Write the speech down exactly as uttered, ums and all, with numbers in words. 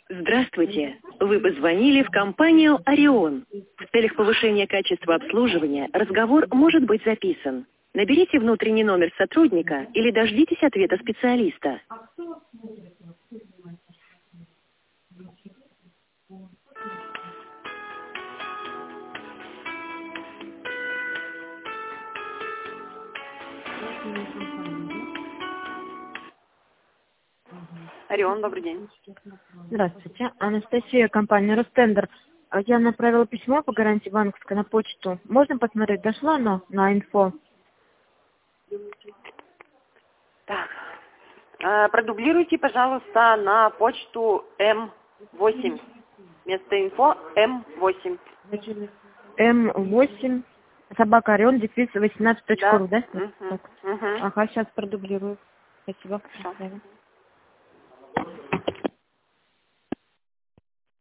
Здравствуйте. Вы позвонили в компанию «Орион». В целях повышения качества обслуживания разговор может быть записан. Наберите внутренний номер сотрудника или дождитесь ответа специалиста. Орион, добрый день. Здравствуйте. Анастасия, компания «Ростендер». Я направила письмо по гарантии банковской на почту. Можно посмотреть, дошло оно на инфо? Так, э, продублируйте, пожалуйста, на почту эм восемь. Вместо инфо эм восемь. эм восемь, собака Орион, дефис восемнадцать точка ру, да? Угу. Так. Угу. Ага, сейчас продублирую. Спасибо. Хорошо. До свидания.